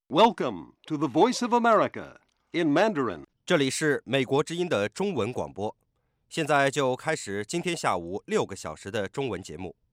Welcome to the Voice of America in Mandarin. 这里是美国之音的中文广播，现在就开始今天下午6个小时的中文节目。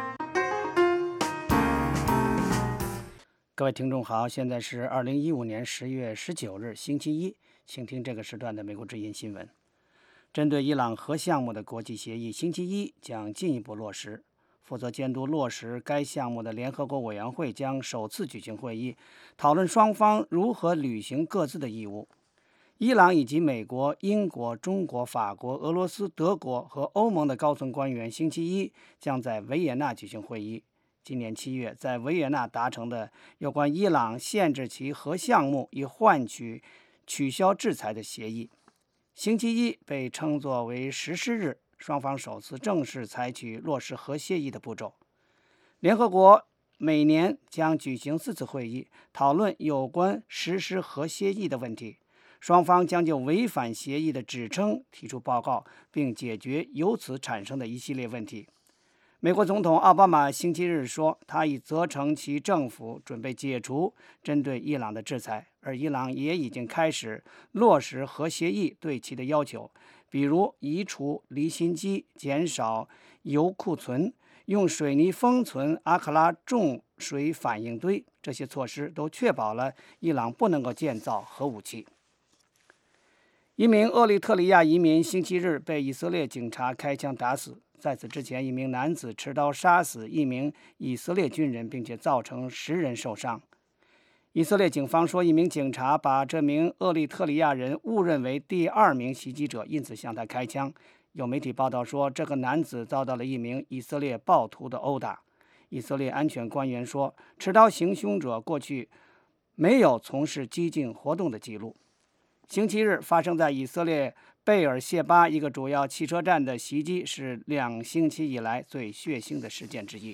各位听众好，现在是2015年10月19日星期一，请听这个时段的美国之音新闻。针对伊朗核项目的国际协议，星期一将进一步落实。负责监督落实该项目的联合国委员会将首次举行会议，讨论双方如何履行各自的义务。伊朗以及美国、英国、中国、法国、俄罗斯、德国和欧盟的高层官员星期一将在维也纳举行会议。今年7月在维也纳达成的有关伊朗限制其核项目以换取取消制裁的协议，星期一被称作为实施日，双方首次正式采取落实核协议的步骤。联合国每年将举行4次会议，讨论有关实施核协议的问题。双方将就违反协议的指称提出报告，并解决由此产生的一系列问题。美国总统奥巴马星期日说，他已责成其政府准备解除针对伊朗的制裁，而伊朗也已经开始落实核协议对其的要求，比如移除离心机、减少铀库存、用水泥封存阿克拉重水反应堆。这些措施都确保了伊朗不能够建造核武器。一名厄立特里亚移民星期日被以色列警察开枪打死。在此之前，一名男子持刀杀死一名以色列军人，并且造成10人受伤。以色列警方说，一名警察把这名厄立特里亚人误认为第2名袭击者，因此向他开枪。有媒体报道说，这个男子遭到了一名以色列暴徒的殴打。以色列安全官员说，持刀行凶者过去没有从事激进活动的记录。星期日发生在以色列贝尔谢巴一个主要汽车站的袭击是2星期以来最血腥的事件之一。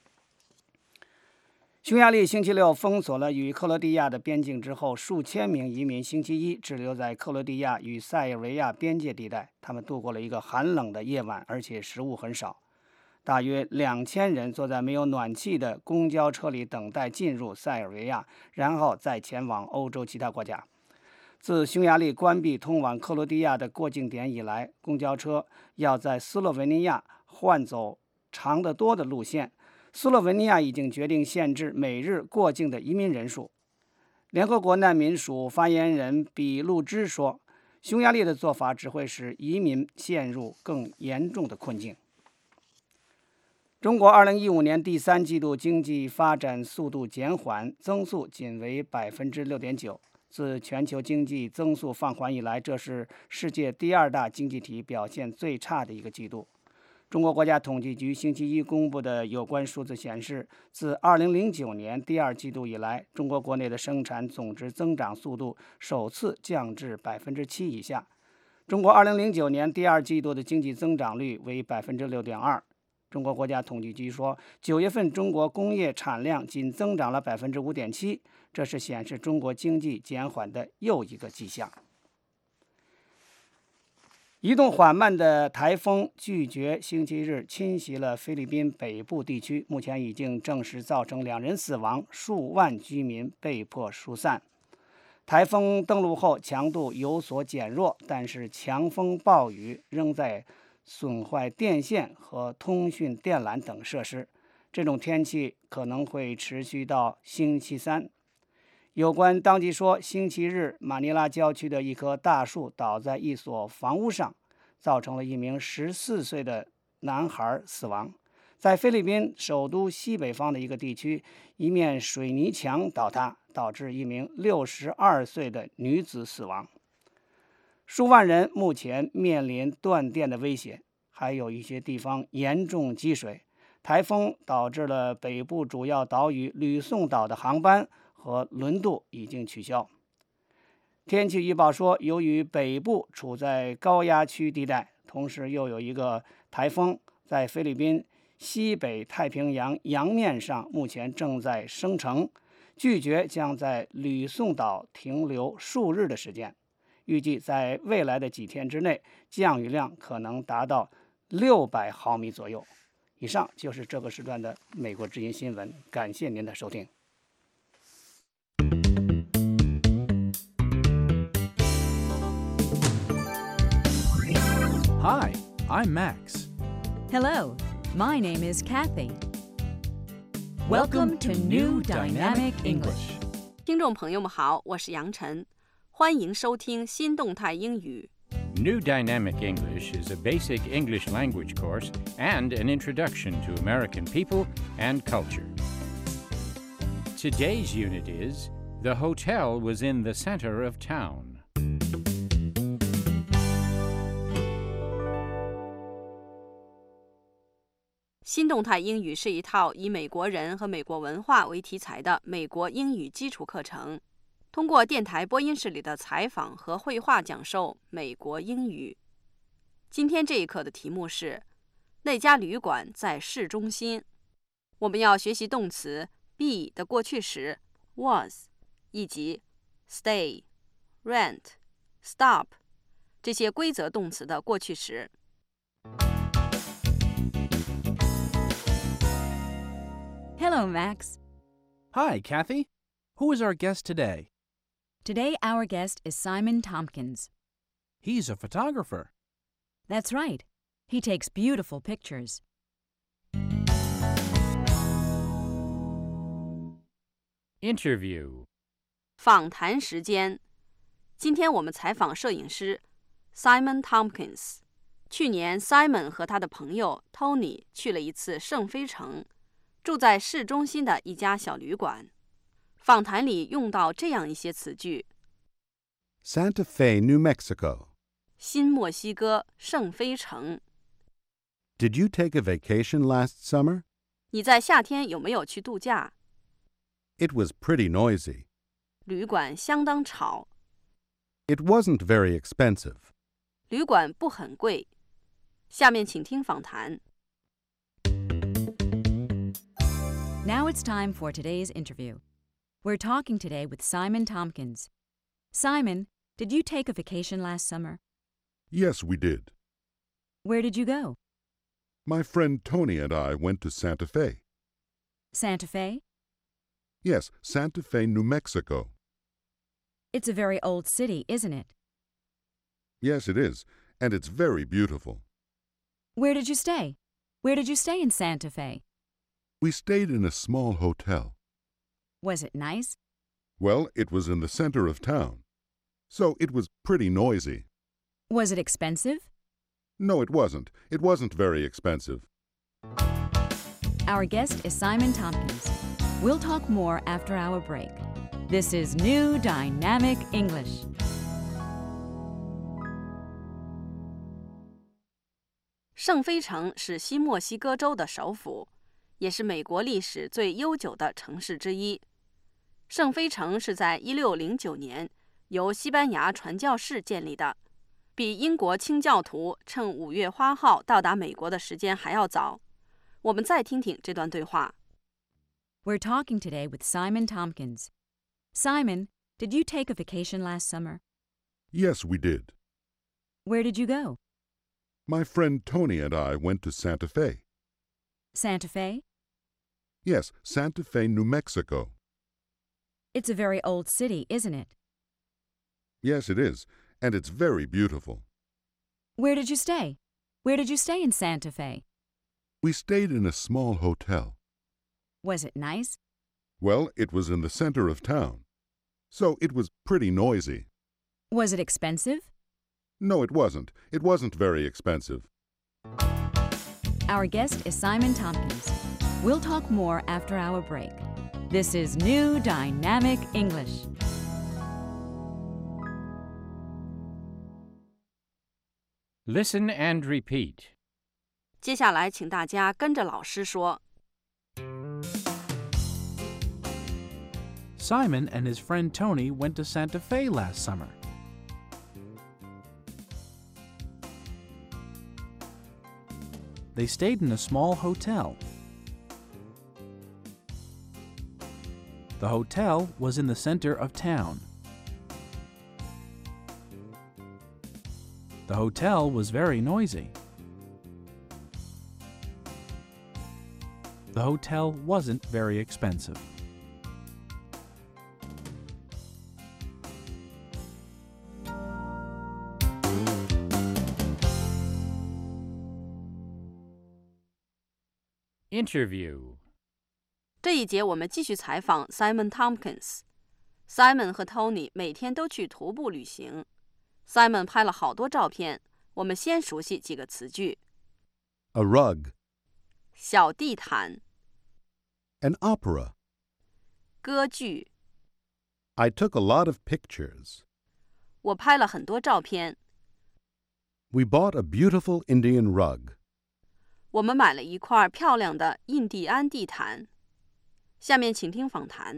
匈牙利星期六封锁了与克罗地亚的边境之后，数千名移民星期一滞留在克罗地亚与塞尔维亚边界地带。他们度过了一个寒冷的夜晚，而且食物很少。大约2000人坐在没有暖气的公交车里等待进入塞尔维亚，然后再前往欧洲其他国家。自匈牙利关闭通往克罗地亚的过境点以来，公交车要在斯洛文尼亚换走长得多的路线。斯洛文尼亚已经决定限制每日过境的移民人数。联合国难民署发言人比路芝说，匈牙利的做法只会使移民陷入更严重的困境。中国2015年第3季度经济发展速度减缓，增速仅为 6.9%。自全球经济增速放缓以来，这是世界第2大经济体表现最差的一个季度。中国国家统计局星期一公布的有关数字显示，自2009年第2季度以来，中国国内的生产总值增长速度首次降至 7% 以下。中国2009年第2季度的经济增长率为 6.2%。中国国家统计局说，9月份中国工业产量仅增长了 5.7%， 这是显示中国经济减缓的又一个迹象。移动缓慢的台风拒绝星期日侵袭了菲律宾北部地区，目前已经证实造成2人死亡，数万居民被迫疏散。台风登陆后强度有所减弱，但是强风暴雨仍在损坏电线和通讯电缆等设施。这种天气可能会持续到星期3。有关当局说，星期日马尼拉郊区的一棵大树倒在一所房屋上，造成了一名14岁的男孩死亡。在菲律宾首都西北方的一个地区，一面水泥墙倒塌，导致一名62岁的女子死亡。数万人目前面临断电的威胁，还有一些地方严重积水。台风导致了北部主要岛屿吕宋岛的航班和轮渡已经取消。天气预报说，由于北部处在高压区地带，同时又有一个台风在菲律宾西北太平洋洋面上目前正在生成，拒绝将在吕宋岛停留数日的时间。预计在未来的几天之内，降雨量可能达到600毫米左右。以上就是这个时段的美国之音新闻，感谢您的收听。 I'm Max. Hello, my name is Kathy. Welcome to New Dynamic English. 听众朋友们好，我是杨晨，欢迎收听新动态英语。 New Dynamic English is a basic English language course and an introduction to American people and culture. Today's unit is The hotel was in the center of town. 新动态英语是一套以美国人和美国文化为题材的美国英语基础课程，通过电台播音室里的采访和绘画讲授美国英语。今天这一课的题目是那家旅馆在市中心。我们要学习动词 be 的过去时 was 以及 stay, rent, stop 这些规则动词的过去时。 Hello, Max. Hi, Kathy. Who is our guest today? Today our guest is Simon Tompkins. He's a photographer. That's right. He takes beautiful pictures. Interview. 访谈时间。今天我们采访摄影师 Simon Tompkins。去年 Simon 和他的朋友 Tony 去了一次圣菲城，住在市中心的一家小旅馆。访谈里用到这样一些词句 Santa Fe, New Mexico. 新墨西哥圣菲城。 Did you take a vacation last summer? 你在夏天有没有去度假？ It was pretty noisy. 旅馆相当吵。 It wasn't very expensive. 旅馆不很贵。下面请听访谈。 Now it's time for today's interview. We're talking today with Simon Tompkins. Simon, did you take a vacation last summer? Yes, we did. Where did you go? My friend Tony and I went to Santa Fe. Santa Fe? Yes, Santa Fe, New Mexico. It's a very old city, isn't it? Yes, it is, and it's very beautiful. Where did you stay? Where did you stay in Santa Fe? We stayed in a small hotel. Was it nice? Well, it was in the center of town, so it was pretty noisy. Was it expensive? No, it wasn't. It wasn't very expensive. Our guest is Simon Tompkins. We'll talk more after our break. This is New Dynamic English. 圣菲城是新墨西哥州的首府，也是美国历史最悠久的城市之一。圣菲城是在1609年由西班牙传教士建立的，比英国清教徒乘5月花号到达美国的时间还要早。我们再听听这段对话。 We're talking today with Simon Tompkins. Simon, did you take a vacation last summer? Yes, we did. Where did you go? My friend Tony and I went to Santa Fe. Santa Fe? Yes, Santa Fe, New Mexico. It's a very old city, isn't it? Yes, it is, and it's very beautiful. Where did you stay? Where did you stay in Santa Fe? We stayed in a small hotel. Was it nice? Well, it was in the center of town, so it was pretty noisy. Was it expensive? No, it wasn't. It wasn't very expensive. Our guest is Simon Tompkins. We'll talk more after our break. This is New Dynamic English. Listen and repeat. 接下来，请大家跟着老师说。 Simon and his friend Tony went to Santa Fe last summer. They stayed in a small hotel. The hotel was in the center of town. The hotel was very noisy. The hotel wasn't very expensive. Interview. 这一节我们继续采访 Simon Tompkins。Simon 和 Tony 每天都去徒步旅行。Simon 拍了好多照片，我们先熟悉几个词句。 A rug, 小地毯、 an opera. 歌剧。 I took a lot of pictures. 我拍了很多照片。 We bought a beautiful Indian rug. 我们买了一块漂亮的印第安地毯。下面请听访谈。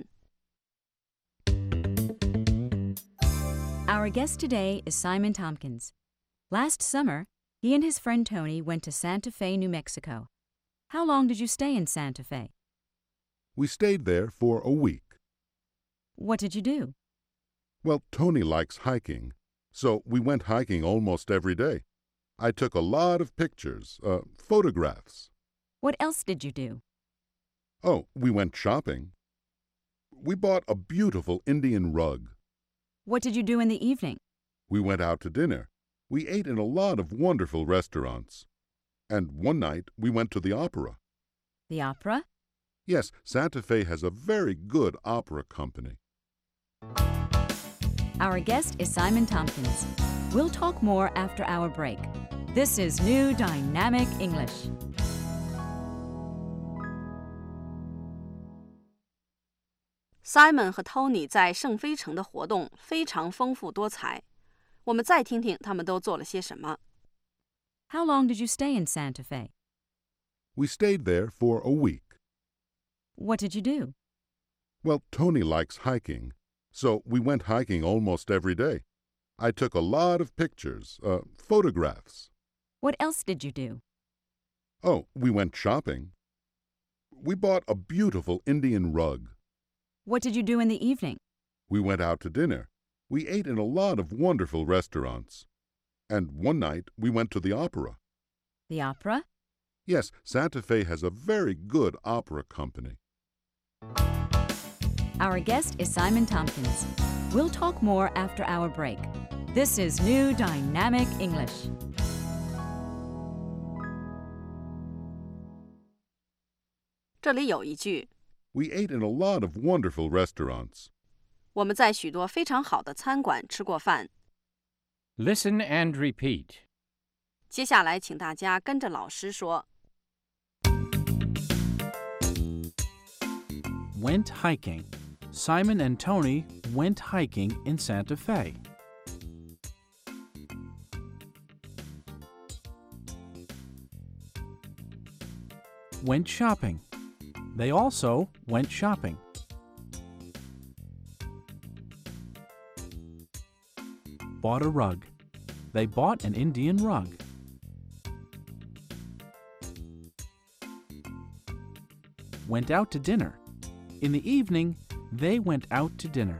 Our guest today is Simon Tompkins. Last summer, he and his friend Tony went to Santa Fe, New Mexico. How long did you stay in Santa Fe? We stayed there for a week. What did you do? Well, Tony likes hiking, so we went hiking almost every day. I took a lot of pictures, photographs. What else did you do? Oh, we went shopping. We bought a beautiful Indian rug. What did you do in the evening? We went out to dinner. We ate in a lot of wonderful restaurants. And one night we went to the opera. The opera? Yes, Santa Fe has a very good opera company. Our guest is Simon Tompkins. We'll talk more after our break. This is New Dynamic English. Simon 和 Tony 在圣菲城的活动非常丰富多彩。我们再听听他们都做了些什么。 How long did you stay in Santa Fe? We stayed there for a week. What did you do? Well, Tony likes hiking, so we went hiking almost every day. I took a lot of pictures, photographs. What else did you do? Oh, we went shopping. We bought a beautiful Indian rug. What did you do in the evening? We went out to dinner. We ate in a lot of wonderful restaurants. And one night we went to the opera. The opera? Yes, Santa Fe has a very good opera company. Our guest is Simon Tompkins. We'll talk more after our break. This is New Dynamic English. 这里有一句， We ate in a lot of wonderful restaurants. 我们在许多非常好的餐馆吃过饭。 Listen and repeat. 接下来，请大家跟着老师说。 Went hiking. Simon and Tony went hiking in Santa Fe. Went shopping. They also went shopping. Bought a rug. They bought an Indian rug. Went out to dinner. In the evening, they went out to dinner.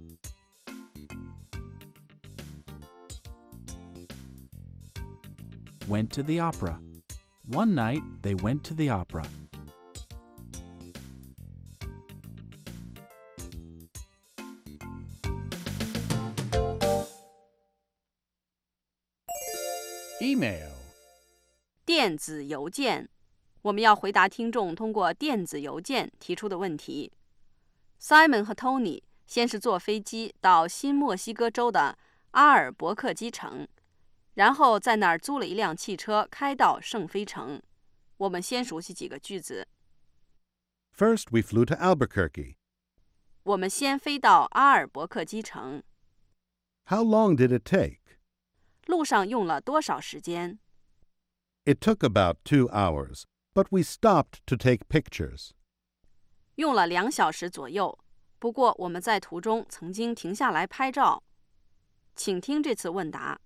Went to the opera. One night, they went to the opera. Email. 电子邮件，我们要回答听众通过电子邮件提出的问题。Simon 和 Tony 先是坐飞机到新墨西哥州的阿尔伯克基城，然后在那儿租了一辆汽车开到圣菲城。我们先熟悉几个句子。 First, we flew to Albuquerque. 我们先飞到阿尔伯克基城， How long did it take? 路上用了多少时间？ It took about 2 hours, but we stopped to take pictures. 用了2小时左右，不过我们在途中曾经停下来拍照。请听这次问答。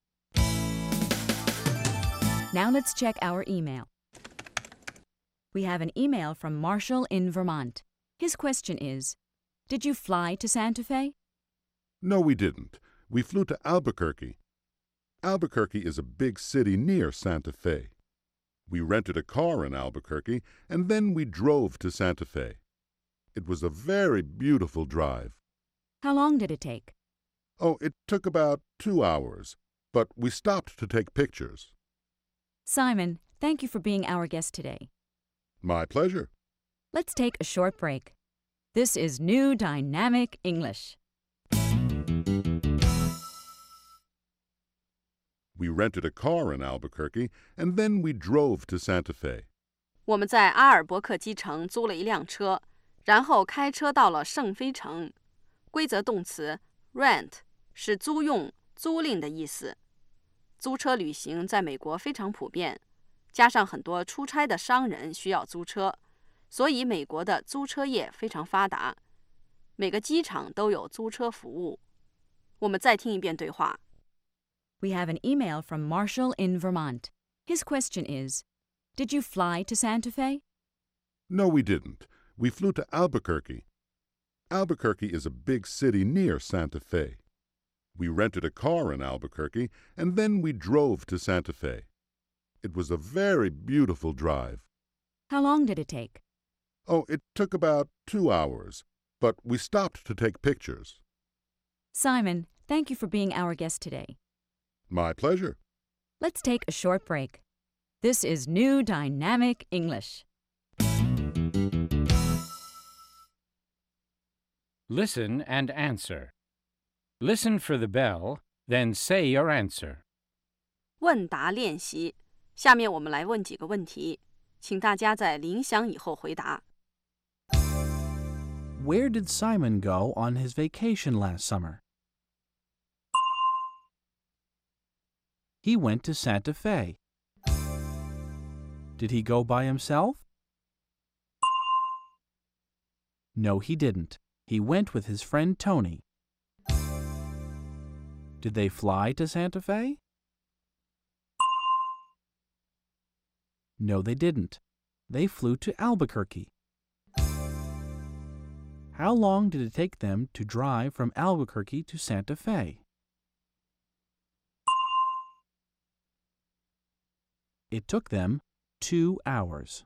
Now let's check our email. We have an email from Marshall in Vermont. His question is, did you fly to Santa Fe? No, we didn't. We flew to Albuquerque. Albuquerque is a big city near Santa Fe. We rented a car in Albuquerque, and then we drove to Santa Fe. It was a very beautiful drive. How long did it take? Oh, it took about 2 hours, but we stopped to take pictures. Simon, thank you for being our guest today. My pleasure. Let's take a short break. This is New Dynamic English. We rented a car in Albuquerque, and then we drove to Santa Fe. 我们在阿尔伯克基城租了一辆车，然后开车到了圣菲城。规则动词 rent 是租用、租赁的意思。租车旅行在美国非常普遍，加上很多出差的商人需要租车，所以美国的租车业非常发达。每个机场都有租车服务。我们再听一遍对话。 We have an email from Marshall in Vermont. His question is, did you fly to Santa Fe? No, we didn't. We flew to Albuquerque. Albuquerque is a big city near Santa Fe. We rented a car in Albuquerque, and then we drove to Santa Fe. It was a very beautiful drive. How long did it take? Oh, it took about 2 hours, but we stopped to take pictures. Simon, thank you for being our guest today. My pleasure. Let's take a short break. This is New Dynamic English. Listen and answer. Listen for the bell, then say your answer. 问答练习，下面我们来问几个问题，请大家在铃响以后回答。 Where did Simon go on his vacation last summer? He went to Santa Fe. Did he go by himself? No, he didn't. He went with his friend Tony. Did they fly to Santa Fe? No, they didn't. They flew to Albuquerque. How long did it take them to drive from Albuquerque to Santa Fe? It took them 2 hours.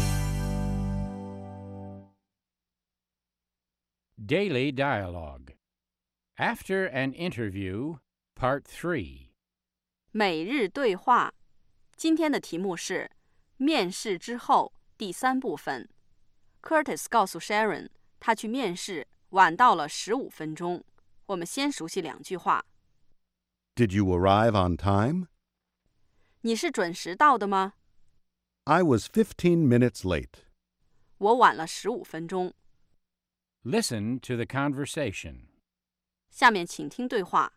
Daily Dialogue. After an Interview, Part 3. 每日对话，今天的题目是面试之后第3部分。Curtis 告诉 Sharon， 他去面试晚到了15分钟。我们先熟悉2句话。 Did you arrive on time? 你是准时到的吗？ I was 15 minutes late. 我晚了15分钟。 Listen to the conversation. 下面请听对话。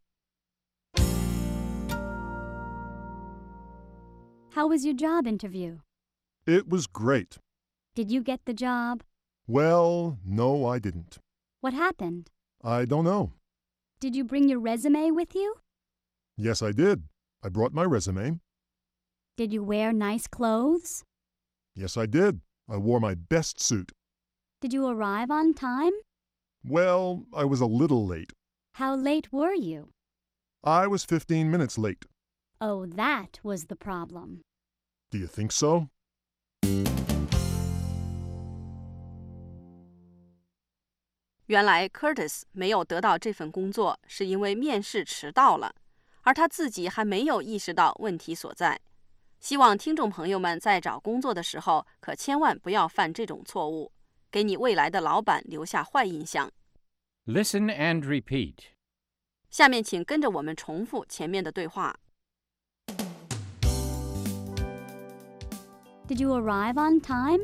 How was your job interview? It was great. Did you get the job? Well, no, I didn't. What happened? I don't know. Did you bring your resume with you? Yes, I did. I brought my resume. Did you wear nice clothes? Yes, I did. I wore my best suit. Did you arrive on time? Well, I was a little late. How late were you? I was 15 minutes late. Oh, that was the problem. Do you think so? 原来 Curtis 没有得到这份工作，是因为面试迟到了，而他自己还没有意识到问题所在。希望听众朋友们在找工作的时候，可千万不要犯这种错误，给你未来的老板留下坏印象。 Listen and repeat. 下面请跟着我们重复前面的对话。 Did you arrive on time?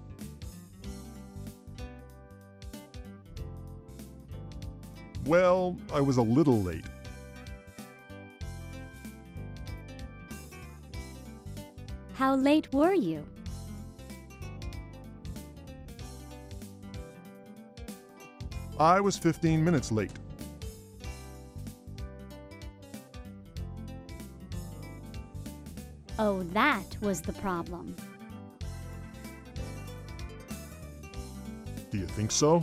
Well, I was a little late. How late were you? I was 15 minutes late. Oh, that was the problem. Do you think so?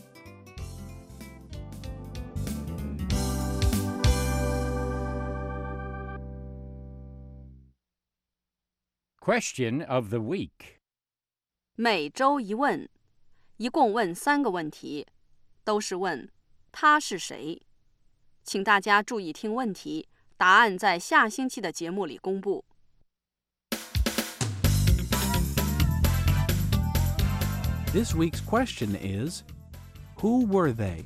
Question of the week. 每周一问，一共问3个问题，都是问他是谁。请大家注意听问题，答案在下星期的节目里公布。 This week's question is, who were they?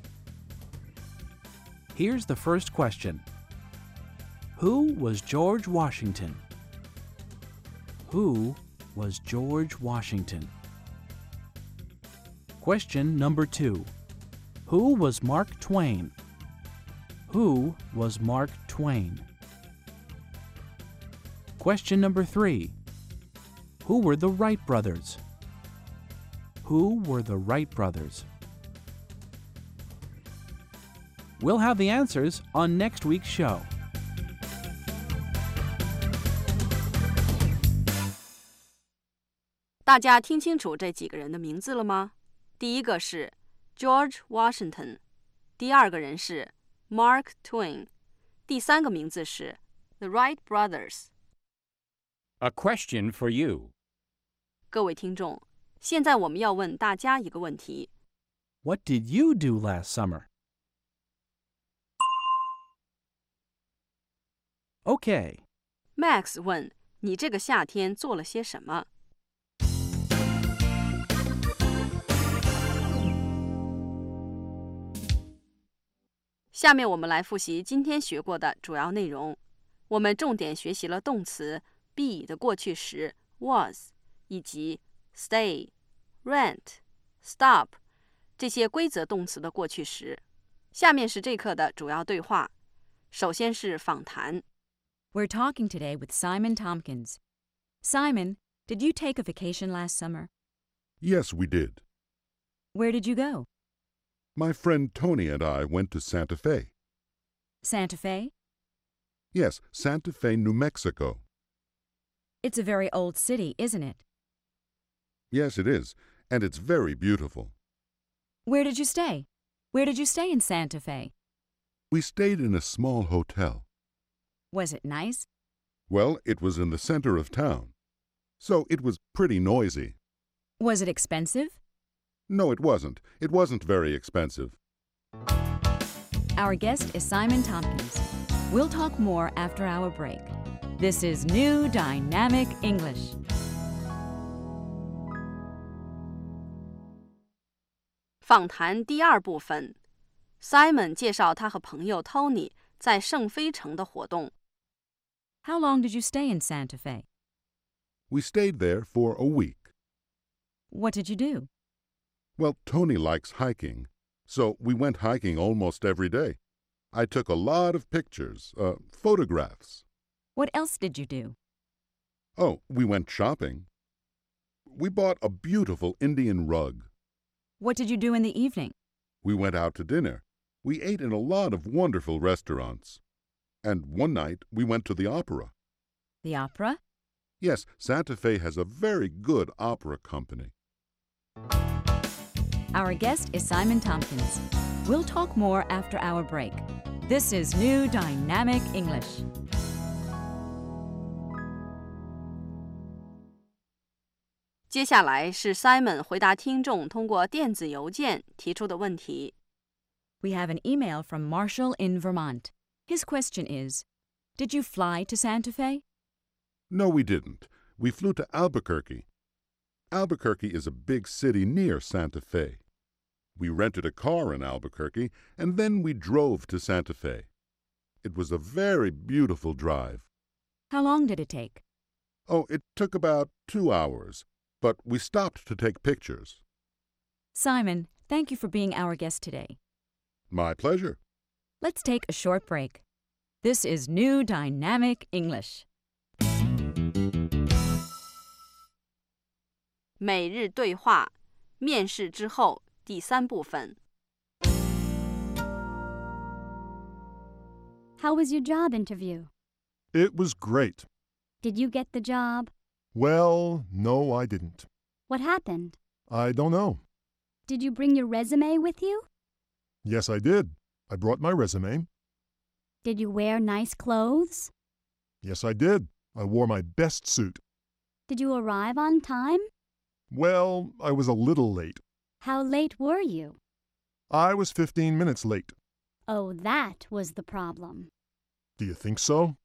Here's the first question. Who was George Washington? Who was George Washington? Question number 2. Who was Mark Twain? Who was Mark Twain? Question number 3. Who were the Wright brothers? Who were the Wright brothers? We'll have the answers on next week's show. 大家听清楚这几个人的名字了吗？第一个是 George Washington， 第二个人是 Mark Twain， 第三个名字是 The Wright Brothers。 A question for you. 各位听众，现在我们要问大家一个问题。 What did you do last summer? Okay. Max 问你这个夏天做了些什么？下面我们来复习今天学过的主要内容。我们重点学习了动词 be 的过去时 was， 以及 stay、rent、stop 这些规则动词的过去时。下面是这课的主要对话。首先是访谈。 We're talking today with Simon Tompkins. Simon, did you take a vacation last summer? Yes, we did. Where did you go? My friend Tony and I went to Santa Fe. Santa Fe? Yes, Santa Fe, New Mexico. It's a very old city, isn't it? Yes, it is, and it's very beautiful. Where did you stay? Where did you stay in Santa Fe? We stayed in a small hotel. Was it nice? Well, it was in the center of town, so it was pretty noisy. Was it expensive? No, it wasn't. It wasn't very expensive. Our guest is Simon Tompkins. We'll talk more after our break. This is New Dynamic English. 访谈第二部分 ，Simon 介绍他和朋友 Tony 在圣菲城的活动。 How long did you stay in Santa Fe? We stayed there for a week. What did you do? Well, Tony likes hiking, so we went hiking almost every day. I took a lot of pictures, photographs. What else did you do? Oh, we went shopping. We bought a beautiful Indian rug. What did you do in the evening? We went out to dinner. We ate in a lot of wonderful restaurants. And one night we went to the opera. The opera? Yes, Santa Fe has a very good opera company. Our guest is Simon Tompkins. We'll talk more after our break. This is New Dynamic English. 接下来是 Simon 回答听众通过电子邮件提出的问题。 We have an email from Marshall in Vermont. His question is, did you fly to Santa Fe? No, we didn't. We flew to Albuquerque. Albuquerque is a big city near Santa Fe. We rented a car in Albuquerque, and then we drove to Santa Fe. It was a very beautiful drive. How long did it take? Oh, it took about 2 hours, but we stopped to take pictures. Simon, thank you for being our guest today. My pleasure. Let's take a short break. This is New Dynamic English. 每日对话面试之后第三部分。 How was your job interview? It was great. Did you get the job? Well, no, I didn't. What happened? I don't know. Did you bring your resume with you? Yes, I did. I brought my resume. Did you wear nice clothes? Yes, I did. I wore my best suit. Did you arrive on time? Well, I was a little late. How late were you? I was 15 minutes late. Oh, that was the problem. Do you think so?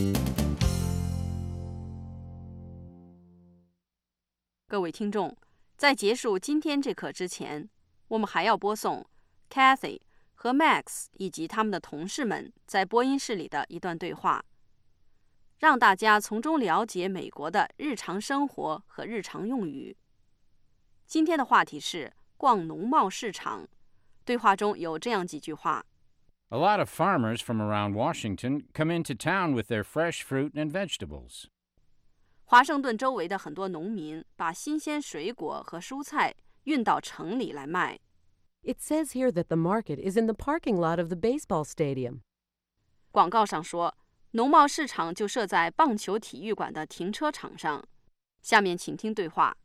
各位听众， 在结束今天这课之前，我们还要播送 Kathy 和 Max 以及他们的同事们在播音室里的一段对话，让大家从中了解美国的日常生活和日常用语。今天的话题是逛农贸市场。对话中有这样几句话。 A lot of farmers from around Washington come into town with their fresh fruit and vegetables. 华盛顿周围的很多农民把新鲜水果和蔬菜运到城里来卖。 It says here that the market is in the parking lot of the baseball stadium. 广告上说，农贸市场就设在棒球体育馆的停车场上。下面请听对话。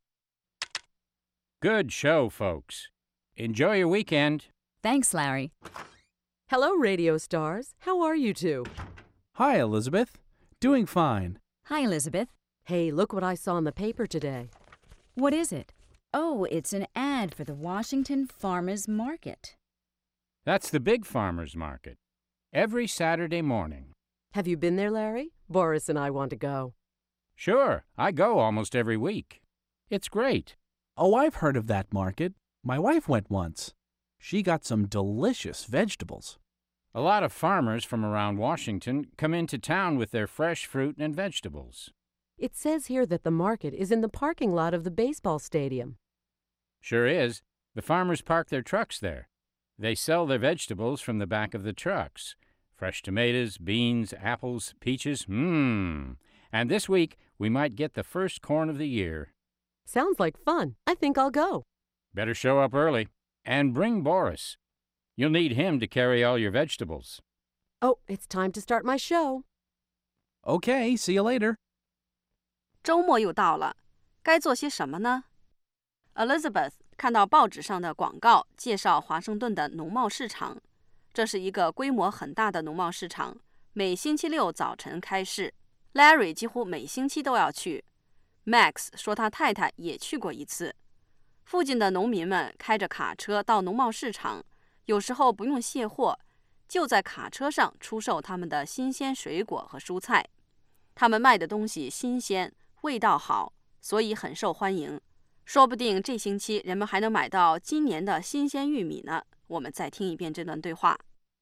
Good show, folks. Enjoy your weekend. Thanks, Larry. Hello, radio stars. How are you two? Hi, Elizabeth. Doing fine. Hi, Elizabeth. Hey, look what I saw in the paper today. What is it? Oh, it's an ad for the Washington Farmers Market. That's the big farmers market. Every Saturday morning. Have you been there, Larry? Boris and I want to go. Sure, I go almost every week. It's great. Oh, I've heard of that market. My wife went once. She got some delicious vegetables. A lot of farmers from around Washington come into town with their fresh fruit and vegetables. It says here that the market is in the parking lot of the baseball stadium. Sure is. The farmers park their trucks there. They sell their vegetables from the back of the trucks. Fresh tomatoes, beans, apples, peaches, And this week, we might get the first corn of the year. Sounds like fun. I think I'll go. Better show up early. And bring Boris. You'll need him to carry all your vegetables. Oh, it's time to start my show. Okay, see you later. 周末又到了，该做些什么呢？ Elizabeth 看到报纸上的广告，介绍华盛顿的农贸市场。这是一个规模很大的农贸市场，每星期六早晨开市。Larry 几乎每星期都要去。Max 说他太太也去过一次。附近的农民们开着卡车到农贸市场，有时候不用卸货，就在卡车上出售他们的新鲜水果和蔬菜。他们卖的东西新鲜，味道好，所以很受欢迎。说不定这星期人们还能买到今年的新鲜玉米呢。我们再听一遍这段对话。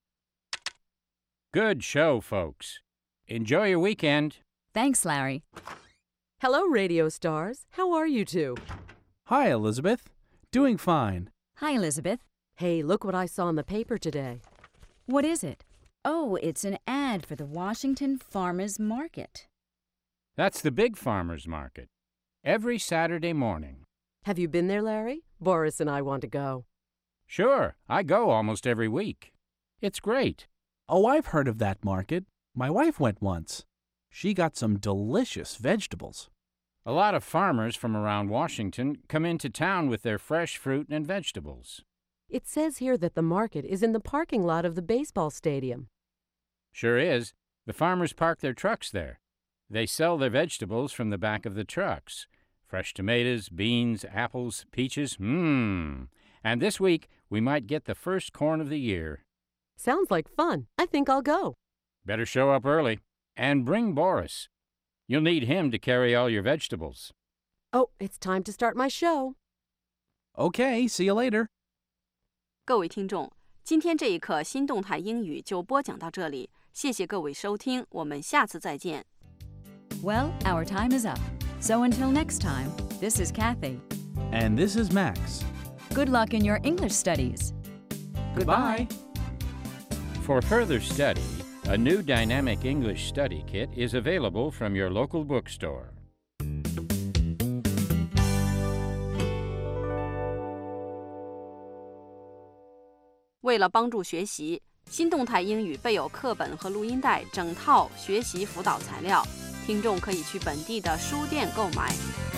Good show, folks. Enjoy your weekend. Thanks, Larry. Hello, radio stars. How are you two? Hi, Elizabeth. Doing fine. Hi, Elizabeth. Hey, look what I saw in the paper today. What is it? Oh, it's an ad for the Washington Farmers Market. That's the big farmers market. Every Saturday morning. Have you been there, Larry? Boris and I want to go. Sure, I go almost every week. It's great. Oh, I've heard of that market. My wife went once. She got some delicious vegetables. A lot of farmers from around Washington come into town with their fresh fruit and vegetables. It says here that the market is in the parking lot of the baseball stadium. Sure is. The farmers park their trucks there. They sell their vegetables from the back of the trucks. Fresh tomatoes, beans, apples, peaches, And this week, we might get the first corn of the year. Sounds like fun. I think I'll go. Better show up early. And bring Boris. You'll need him to carry all your vegetables. Oh, it's time to start my show. Okay, see you later. 各位听众，今天这一课新动态英语就播讲到这里，谢谢各位收听，我们下次再见。 Well, our time is up. So until next time, this is Kathy. And this is Max. Good luck in your English studies. Goodbye. For further study, a new dynamic English study kit is available from your local bookstore. 为了帮助学习，新动态英语备有课本和录音带整套学习辅导材料，听众可以去本地的书店购买。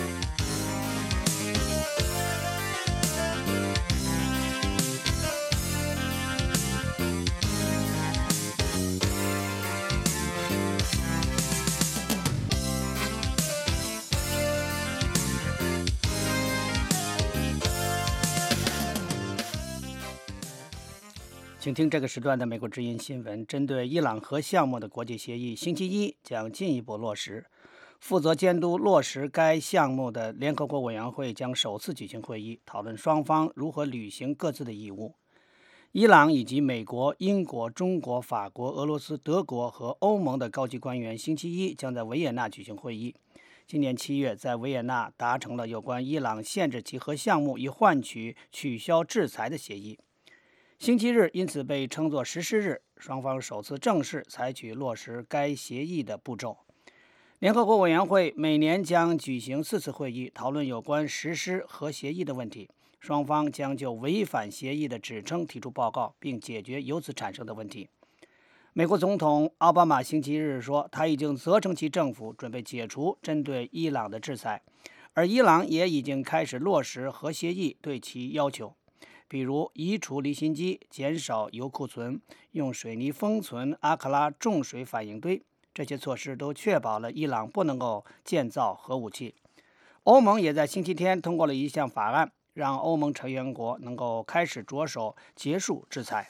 请听这个时段的美国之音新闻。针对伊朗核项目的国际协议，星期一将进一步落实。 负责监督落实该项目的联合国委员会将首次举行会议，讨论双方如何履行各自的义务。伊朗以及美国、英国、中国、法国、俄罗斯、德国和欧盟的高级官员星期一将在维也纳举行会议。今年7月，在维也纳达成了有关伊朗限制其核项目以换取取消制裁的协议。星期日因此被称作实施日，双方首次正式采取落实该协议的步骤。联合国委员会每年将举行4次会议，讨论有关实施核协议的问题。双方将就违反协议的指称提出报告，并解决由此产生的问题。美国总统奥巴马星期日说，他已经责成其政府准备解除针对伊朗的制裁，而伊朗也已经开始落实核协议对其要求，比如移除离心机、减少铀库存、用水泥封存阿克拉重水反应堆。这些措施都确保了伊朗不能够建造核武器。欧盟也在星期天通过了一项法案，让欧盟成员国能够开始着手结束制裁。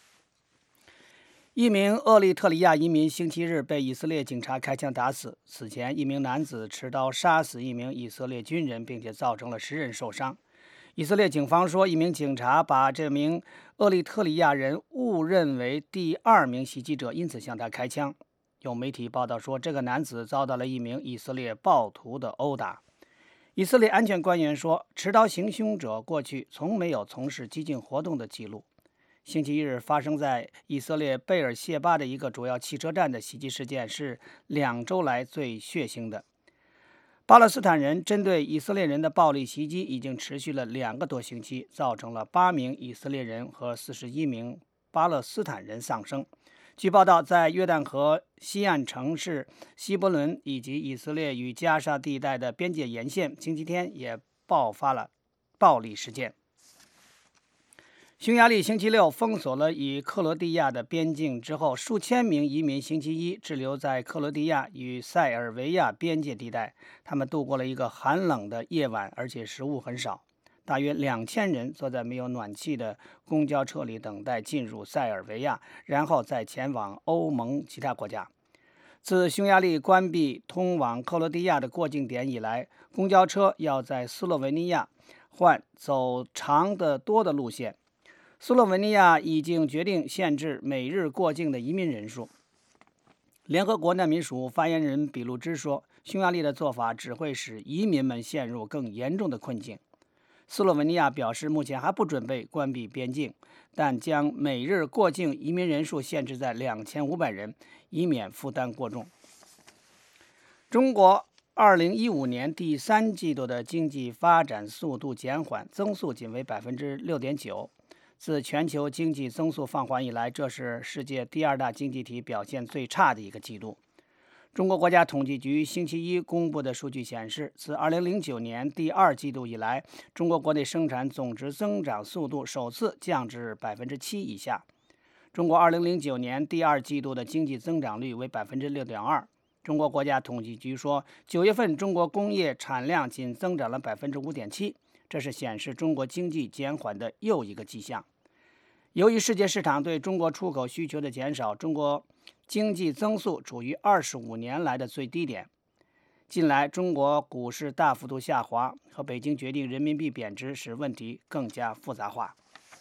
一名厄立特里亚移民星期日被以色列警察开枪打死。此前，一名男子持刀杀死一名以色列军人，并且造成了10人受伤。以色列警方说，一名警察把这名厄立特里亚人误认为第2名袭击者，因此向他开枪。有媒体报道说，这个男子遭到了一名以色列暴徒的殴打。以色列安全官员说，持刀行凶者过去从没有从事激进活动的记录。星期一日发生在以色列贝尔谢巴的一个主要汽车站的袭击事件是2周来最血腥的。巴勒斯坦人针对以色列人的暴力袭击已经持续了2个多星期，造成了8名以色列人和41名巴勒斯坦人丧生。据报道，在约旦河西岸城市希伯伦以及以色列与加沙地带的边界沿线，星期天也爆发了暴力事件。匈牙利星期六封锁了与克罗地亚的边境之后，数千名移民星期一滞留在克罗地亚与塞尔维亚边界地带。他们度过了一个寒冷的夜晚，而且食物很少。大约2000人坐在没有暖气的公交车里等待进入塞尔维亚，然后再前往欧盟其他国家。自匈牙利关闭通往克罗地亚的过境点以来，公交车要在斯洛文尼亚换走长得多的路线。斯洛文尼亚已经决定限制每日过境的移民人数。联合国难民署发言人比鲁兹说，匈牙利的做法只会使移民们陷入更严重的困境。斯洛文尼亚表示，目前还不准备关闭边境，但将每日过境移民人数限制在2500人，以免负担过重。中国2015年第3季度的经济发展速度减缓，增速仅为 6.9%。自全球经济增速放缓以来，这是世界第2大经济体表现最差的一个季度。中国国家统计局星期一公布的数据显示，自2009年第2季度以来，中国国内生产总值增长速度首次降至 7% 以下。中国2009年第2季度的经济增长率为 6.2%。中国国家统计局说，9月份中国工业产量仅增长了 5.7%， 这是显示中国经济减缓的又一个迹象。由于世界市场对中国出口需求的减少，中国经济增速处于25年来的最低点。近来，中国股市大幅度下滑，和北京决定人民币贬值使问题更加复杂化。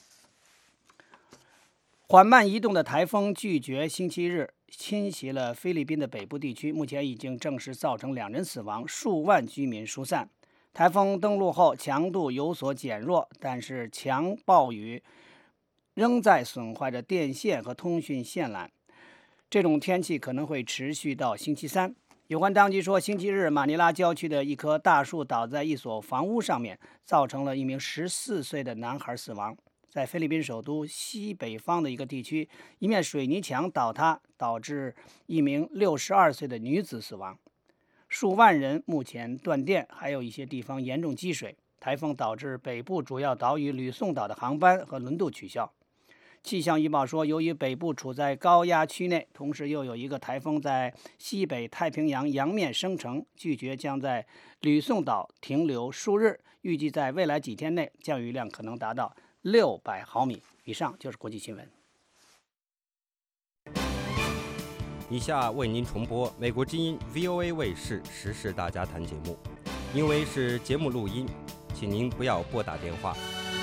缓慢移动的台风拒绝星期日侵袭了菲律宾的北部地区，目前已经证实造成2人死亡，数万居民疏散。台风登陆后强度有所减弱，但是强暴雨仍在损坏着电线和通讯线缆。这种天气可能会持续到星期3。有关当局说，星期日马尼拉郊区的一棵大树倒在一所房屋上面，造成了一名14岁的男孩死亡。在菲律宾首都西北方的一个地区，一面水泥墙倒塌，导致一名62岁的女子死亡。数万人目前断电，还有一些地方严重积水。台风导致北部主要岛屿吕宋岛的航班和轮渡取消。气象预报说，由于北部处在高压区内，同时又有一个台风在西北太平洋洋面生成，拒绝将在吕宋岛停留数日，预计在未来几天内降雨量可能达到600毫米。以上就是国际新闻。 以下为您重播美国之音 VOA 卫视时事大家谈节目，因为是节目录音，请您不要拨打电话。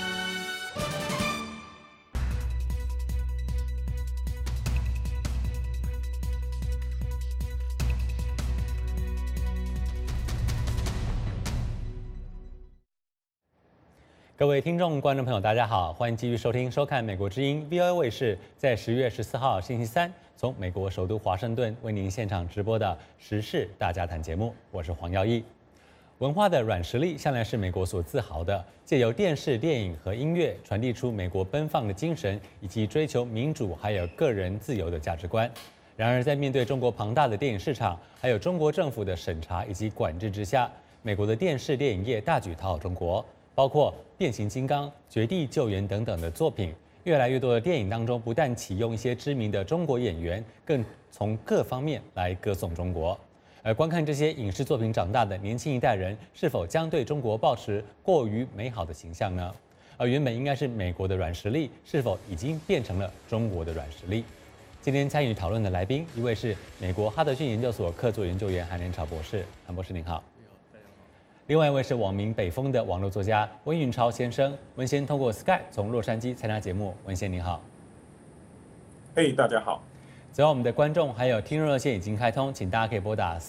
各位听众、观众朋友，大家好，欢迎继续收听、收看美国之音 VOA 卫视在10月14号星期三从美国首都华盛顿为您现场直播的时事大家谈节目，我是黄耀义。文化的软实力向来是美国所自豪的，借由电视、电影和音乐传递出美国奔放的精神以及追求民主还有个人自由的价值观。然而，在面对中国庞大的电影市场，还有中国政府的审查以及管制之下，美国的电视电影业大举讨好中国。包括《变形金刚》《绝地救援》等等的作品，越来越多的电影当中，不但启用一些知名的中国演员，更从各方面来歌颂中国。而观看这些影视作品长大的年轻一代人，是否将对中国抱持过于美好的形象呢？而原本应该是美国的软实力，是否已经变成了中国的软实力？今天参与讨论的来宾，一位是美国哈德逊研究所客座研究员韩连朝博士，韩博士您好。另外一位是网名北风的网络作家温运超先生，温先通过 Skype 从洛杉矶参加节目，温先您好。 嘿，大家好。 此外，我们的观众还有听众热线已经开通，请大家可以拨打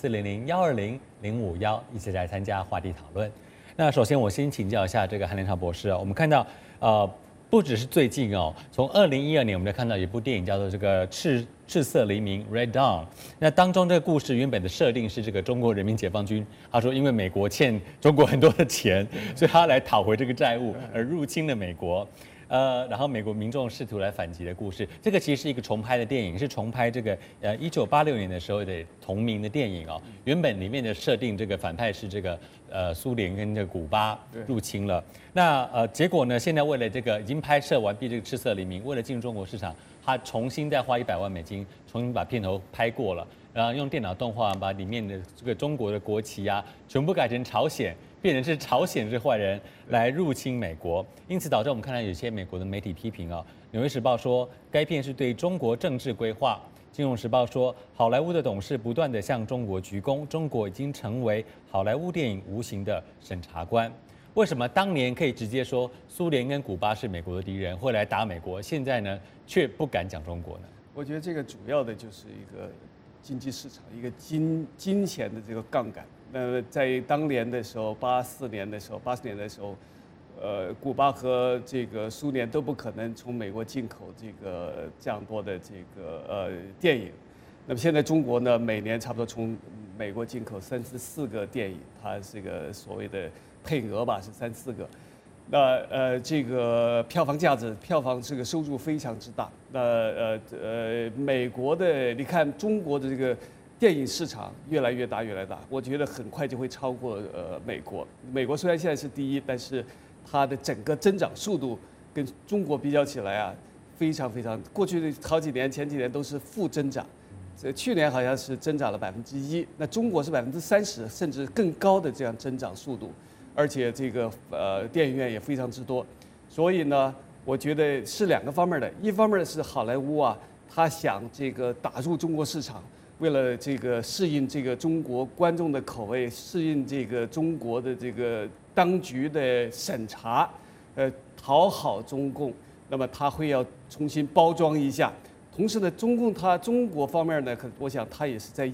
400-120-051一起来参加话题讨论。那首先我先请教一下这个韩连朝博士我们看到不只是最近从2012年我们就看到一部电影叫做这个赤色黎明 Red Dawn。那当中这个故事原本的设定是这个中国人民解放军，他说因为美国欠中国很多的钱，所以他来讨回这个债务而入侵了美国。然后美国民众试图来反击的故事，这个其实是一个重拍的电影，是重拍这个1986年的时候的同名的电影原本里面的设定，这个反派是这个苏联跟这个古巴入侵了。那结果呢，现在为了这个已经拍摄完毕这个赤色黎明，为了进入中国市场，他重新再花100万美金，重新把片头拍过了，然后用电脑动画把里面的这个中国的国旗全部改成朝鲜。变成是朝鲜是坏人来入侵美国，因此导致我们看到有些美国的媒体批评纽约时报说该片是对中国政治规划，金融时报说好莱坞的董事不断地向中国鞠躬，中国已经成为好莱坞电影无形的审查官。为什么当年可以直接说苏联跟古巴是美国的敌人，会来打美国，现在呢却不敢讲中国呢？ 我觉得这个主要的就是一个经济市场，一个金钱的这个杠杆。在当年的时候，80年的时候，古巴和这个苏联都不可能从美国进口这样多的电影。那么现在中国呢，每年差不多从美国进口34个电影，它是个所谓的配额吧，是3-4个。那这个票房价值、票房这个收入非常之大。那美国的，你看中国的这个电影市场越来越大，越来越大，我觉得很快就会超过美国。美国虽然现在是第一，但是它的整个增长速度跟中国比较起来非常非常，过去的好几年、前几年都是负增长，去年好像是增长了1%，那中国是30%甚至更高的这样增长速度，而且这个电影院也非常之多，所以呢，我觉得是2个方面的，一方面是好莱坞他想这个打入中国市场。为了这个适应这个中国观众的口味，适应这个中国的这个当局的审查，讨好中共，那么他会要重新包装一下。同时呢，中国方面呢，我想他也是在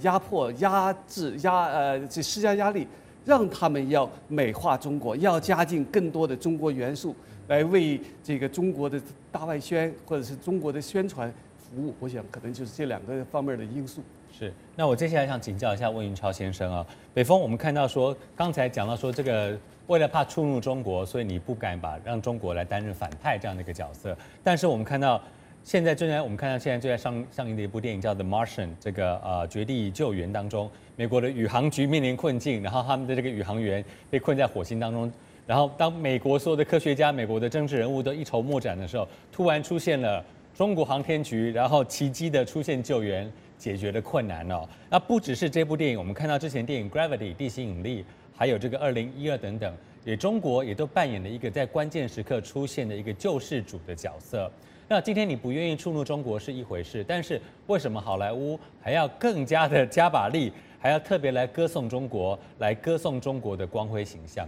施加压力，让他们要美化中国，要加进更多的中国元素，来为这个中国的大外宣或者是中国的宣传服务。我想可能就是这2个方面的因素。 是，那我接下来想请教一下温运超先生北风，我们看到说，刚才讲到说，这个为了怕触怒中国，所以你不敢让中国来担任反派这样的一个角色。但是我们看到现在正在上映的一部电影叫《The Martian》，这个绝地救援当中，美国的宇航局面临困境，然后他们的这个宇航员被困在火星当中。然后当美国所有的科学家、美国的政治人物都一筹莫展的时候，突然出现了中国航天局，然后奇迹的出现救援。解决的困难那不只是这部电影，我们看到之前电影《Gravity》地心引力，还有这个2012等等，中国也都扮演了一个在关键时刻出现的一个救世主的角色。 那今天你不愿意触怒中国是一回事，但是为什么好莱坞还要更加的加把力，还要特别来歌颂中国，来歌颂中国的光辉形象呢？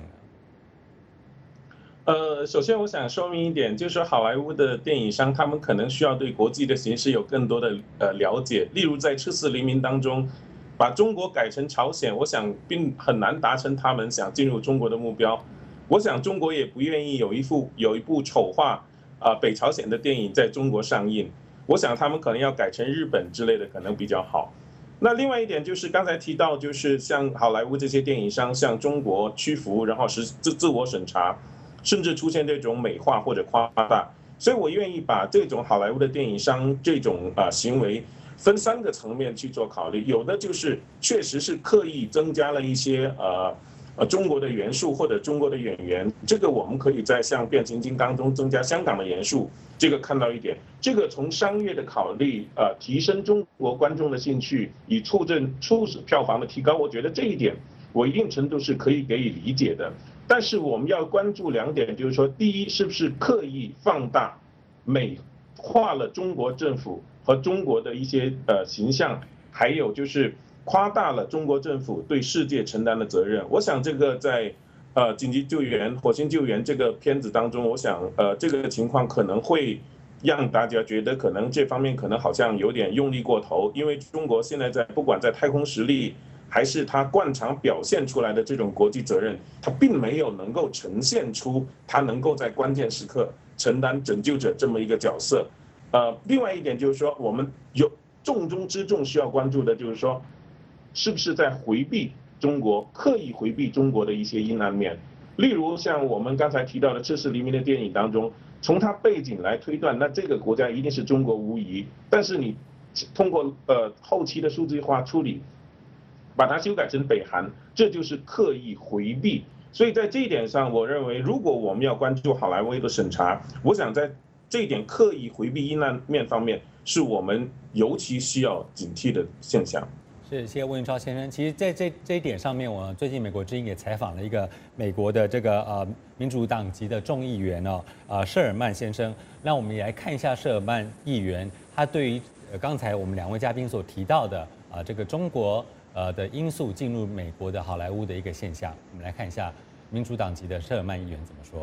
首先我想说明一点，就是说好莱坞的电影商，他们可能需要对国际的形势有更多的了解。例如在《赤死黎明》当中，把中国改成朝鲜，我想并很难达成他们想进入中国的目标。我想中国也不愿意有一部丑化北朝鲜的电影在中国上映。我想他们可能要改成日本之类的，可能比较好。那另外一点就是刚才提到，就是像好莱坞这些电影商向中国屈服，然后自我审查。甚至出现这种美化或者夸大，所以我愿意把这种好莱坞的电影商这种行为分3个层面去做考虑。有的就是确实是刻意增加了一些中国的元素或者中国的演员，这个我们可以在像《变形金刚》中增加香港的元素，这个看到一点。这个从商业的考虑，提升中国观众的兴趣，以促使票房的提高，我觉得这一点我一定程度是可以给予理解的。但是我们要关注2点，就是说，第一，是不是刻意放大、美化了中国政府和中国的一些形象，还有就是夸大了中国政府对世界承担的责任。我想这个在紧急救援、火星救援这个片子当中，我想这个情况可能会让大家觉得可能这方面可能好像有点用力过头，因为中国现在不管在太空实力，还是他惯常表现出来的这种国际责任，他并没有能够呈现出他能够在关键时刻承担拯救者这么一个角色。另外一点就是说，我们有重中之重需要关注的就是说，是不是在回避中国，刻意回避中国的一些阴暗面。例如像我们刚才提到的《赤死黎明》的电影当中，从它背景来推断，那这个国家一定是中国无疑。但是你通过后期的数字化处理，把它修改成北韩，这就是刻意回避。所以在这一点上，我认为如果我们要关注好莱坞的审查，我想在这一点刻意回避阴暗面方面，是我们尤其需要警惕的现象。 是，谢谢温云超先生。其实在这一点上面，我最近美国之音也采访了一个美国的这个民主党籍的众议员舍尔曼先生。那我们也来看一下舍尔曼议员他对于刚才我们2位嘉宾所提到的这个中国的因素进入美国的好莱坞的一个现象。我们来看一下民主党籍的舍尔曼议员怎么说。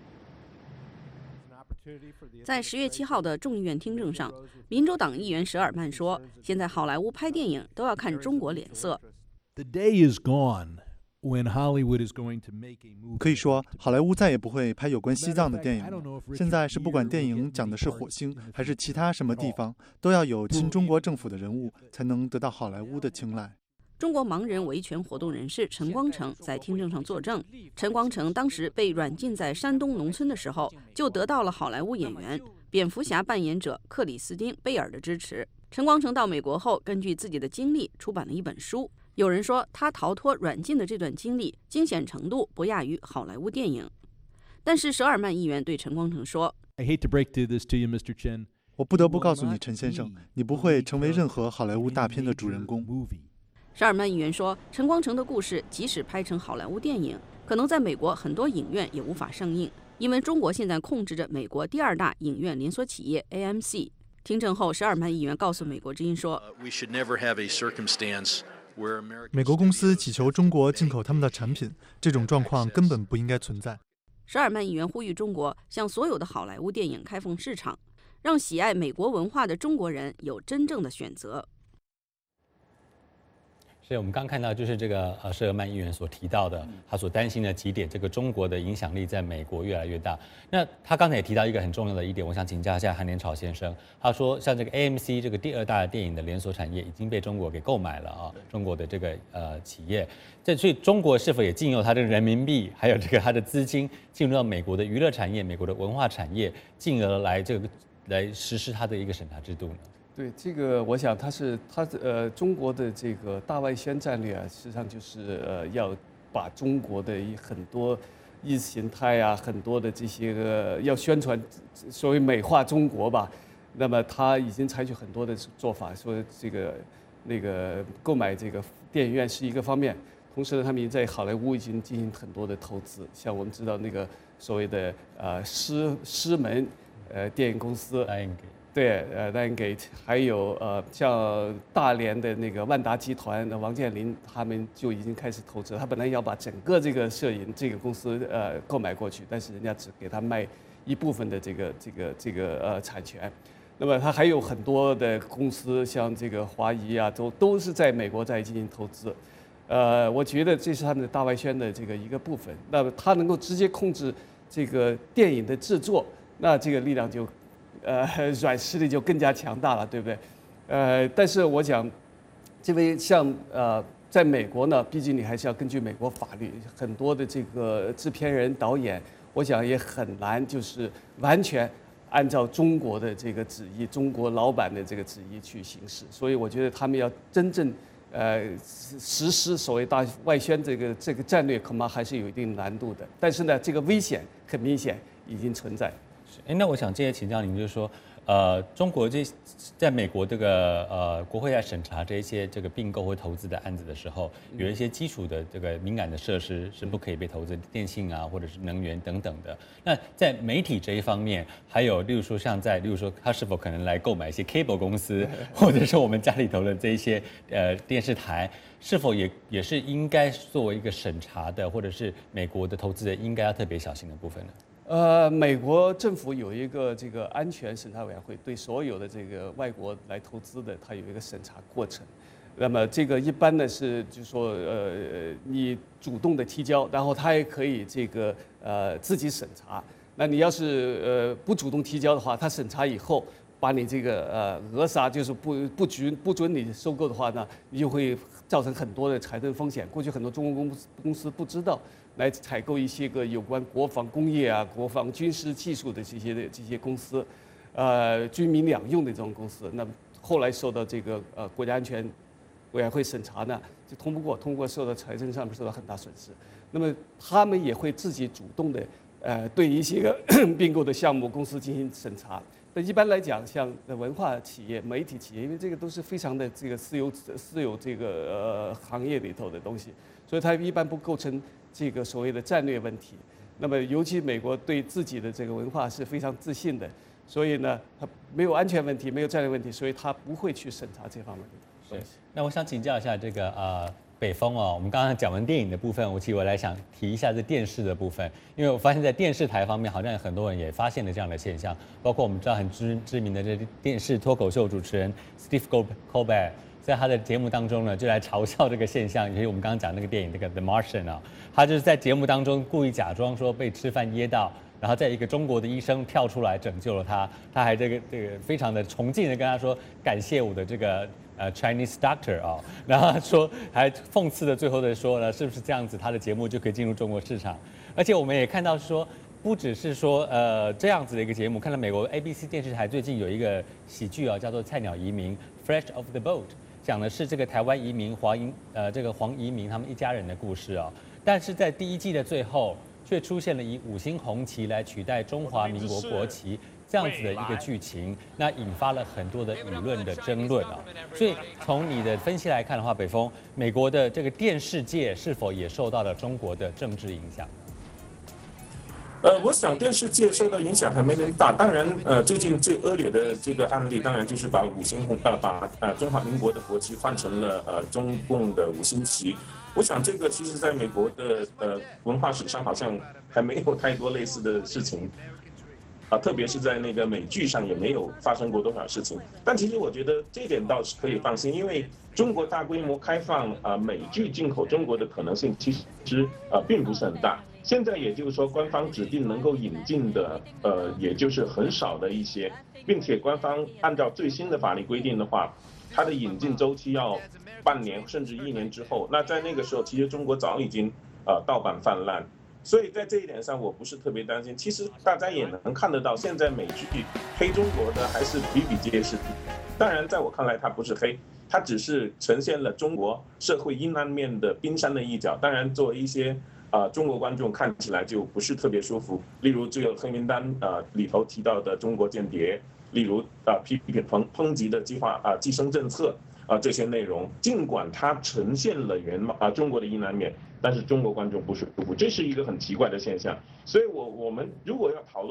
在10月7号的众议院听证上，民主党议员舍尔曼说，现在好莱坞拍电影都要看中国脸色。 可以说，好莱坞再也不会拍有关西藏的电影了。现在是不管电影讲的是火星还是其他什么地方，都要有亲中国政府的人物才能得到好莱坞的青睐。 中国盲人维权活动人士陈光诚在听证上作证。陈光诚当时被软禁在山东农村的时候，就得到了好莱坞演员蝙蝠侠扮演者克里斯汀·贝尔的支持。陈光诚到美国后，根据自己的经历出版了一本书。有人说，他逃脱软禁的这段经历惊险程度不亚于好莱坞电影。但是舍尔曼议员对陈光诚说：“ 我不得不告诉你，陈先生，你不会成为任何好莱坞大片的主人公。” 舍尔曼议员说，陈光诚的故事即使拍成好莱坞电影，可能在美国很多影院也无法上映，因为中国现在控制着美国第2大影院连锁企业 AMC。听证后，舍尔曼议员告诉美国之音说：“ 美国公司祈求中国进口他们的产品，这种状况根本不应该存在。” 舍尔曼议员呼吁中国向所有的好莱坞电影开放市场，让喜爱美国文化的中国人有真正的选择。 是我们刚看到，就是这个舍尔曼议员所提到的，他所担心的几点，这个中国的影响力在美国越来越大。那他刚才也提到一个很重要的一点，我想请教一下韩连朝先生。他说，像这个 AMC 这个第2大的电影的连锁产业已经被中国给购买了啊，中国的这个企业。所以中国是否也进入它的人民币，还有这个它的资金进入到美国的娱乐产业、美国的文化产业，进而来实施它的一个审查制度呢？ 对这个，我想中国的这个大外宣战略啊，实际上就是要把中国的很多意识形态啊，很多的这些要宣传所谓美化中国吧。那么他已经采取很多的做法，说那个购买这个电影院是一个方面，同时呢，他们也在好莱坞已经进行很多的投资，像我们知道那个所谓的师门电影公司。 Lionsgate。 对，Lionsgate， 还有像大连的那个万达集团的王健林，他们就已经开始投资。他本来要把整个这个摄影这个公司购买过去，但是人家只给他卖一部分的这个产权。那么他还有很多的公司，像这个华谊啊，都是在美国在进行投资。我觉得这是他们的大外宣的这个一个部分。那么他能够直接控制这个电影的制作，那这个力量就。软实力就更加强大了，对不对？但是我讲，这位像在美国呢，毕竟你还是要根据美国法律，很多的这个制片人、导演，我想也很难就是完全按照中国的这个旨意、中国老板的这个旨意去行事。所以我觉得他们要真正实施所谓大外宣这个战略，恐怕还是有一定难度的。但是呢，这个危险很明显已经存在。 那我想接着请教您，就是说，中国在美国这个国会在审查这些这个并购或投资的案子的时候，有一些基础的这个敏感的设施是不可以被投资，电信啊或者是能源等等的。那在媒体这一方面，还有例如说他是否可能来购买一些 cable 公司，或者是我们家里头的这一些电视台，是否也是应该作为一个审查的，或者是美国的投资人应该要特别小心的部分呢？ 美国政府有一个这个安全审查委员会，对所有的这个外国来投资的，它有一个审查过程。那么这个一般呢是就是说你主动的提交，然后他也可以这个自己审查。那你要是不主动提交的话，他审查以后把你这个扼杀，就是不准你收购的话呢，你就会造成很多的财政风险。过去很多中国公司不知道。来采购一些个有关国防工业啊、国防军事技术的这些公司，军民两用的这种公司，那么后来受到这个国家安全委员会审查呢，就通不过受到财政上面受到很大损失。那么他们也会自己主动的对一些个并购的项目公司进行审查。那一般来讲，像文化企业、媒体企业，因为这个都是非常的这个私有这个行业里头的东西，所以它一般不构成这个所谓的战略问题。那么尤其美国对自己的这个文化是非常自信的，所以呢，它没有安全问题，没有战略问题，所以它不会去审查这方面的东西。 那我想请教一下这个北风哦，我们刚刚讲完电影的部分，我来想提一下这电视的部分，因为我发现在电视台方面，好像有很多人也发现了这样的现象，包括我们知道很知名的这电视脱口秀主持人 Steve Colbert， 在他的节目当中呢，就来嘲笑这个现象，尤其我们刚刚讲那个电影那个 The Martian 啊，他就是在节目当中故意假装说被吃饭噎到。然后在一个中国的医生跳出来拯救了他，他还这个非常的崇敬的跟他说感谢我的这个Chinese doctor 啊，然后说还讽刺的最后的说呢，是不是这样子他的节目就可以进入中国市场？而且我们也看到说，不只是说这样子的一个节目，看到美国 ABC 电视台最近有一个喜剧啊，叫做《菜鸟移民》（Fresh Off the Boat）， 讲的是这个台湾移民黄移民他们一家人的故事啊，但是在第一季的最后。却出现了以5星红旗来取代中华民国国旗这样子的一个剧情，那引发了很多的舆论的争论啊。所以从你的分析来看的话，北风，美国的这个电视界是否也受到了中国的政治影响？ 我想电视界受到影响还没那么大。当然，最近最恶劣的这个案例，当然就是把中华民国的国旗换成了中共的5星旗。我想这个其实在美国的文化史上好像还没有太多类似的事情，特别是在那个美剧上也没有发生过多少事情。但其实我觉得这一点倒是可以放心，因为中国大规模开放美剧进口中国的可能性其实并不是很大。现在也就是说，官方指定能够引进的也就是很少的一些，并且官方按照最新的法律规定的话，它的引进周期要半年甚至1年之后。那在那个时候，其实中国早已经盗版泛滥，所以在这一点上我不是特别担心。其实大家也能看得到，现在美剧黑中国的还是比比皆是。当然，在我看来，它不是黑，它只是呈现了中国社会阴暗面的冰山的一角。当然，作为一些中国观众看起来就不是特别舒服，例如这个黑名单里头提到的中国间谍，例如批评抨击的计生政策这些内容，尽管它呈现了中国的阴暗面，但是中国观众不舒服，这是一个很奇怪的现象。所以我们如果要讨论